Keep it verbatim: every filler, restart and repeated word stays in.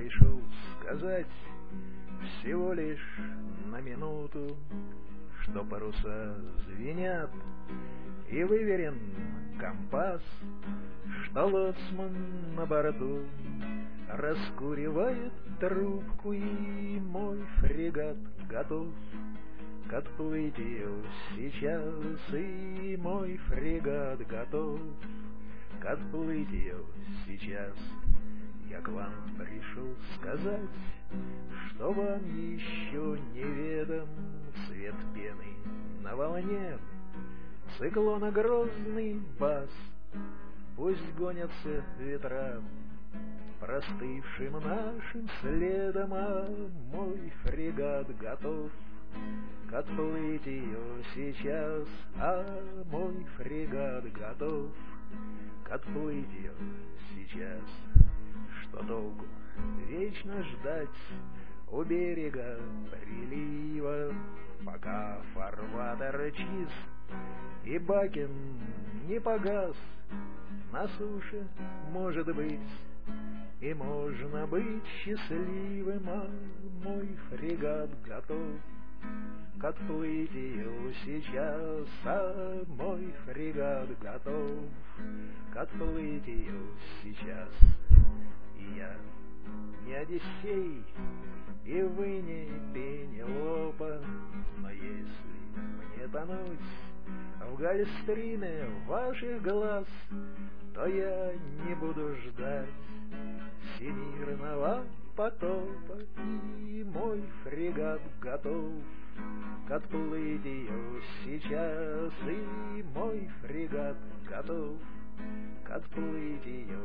пришел сказать всего лишь на минуту, что паруса звенят и выверен компас, что лоцман на борту раскуривает трубку, и мой фрегат готов к отплытию сейчас, и мой фрегат готов к отплытию сейчас. Я к вам пришел сказать, что вам еще неведом цвет пены на волне, циклона грозный бас. Пусть гонятся ветра простывшим нашим следом, а мой фрегат готов к отплытию сейчас, а мой фрегат готов к отплытию сейчас. Что толку вечно ждать у берега прилива, пока фарватер чист и Бакен не погас? На суше, может быть, и можно быть счастливым, а мой фрегат готов к отплытию сейчас, а мой фрегат готов к отплытию сейчас. И я не Одиссей, и вы не Пенелопа, но если мне тонуть в гольстриме ваших глаз, то я не буду ждать всемирного потопа, и мой фрегат готов к отплытию сейчас, и мой фрегат готов к отплытию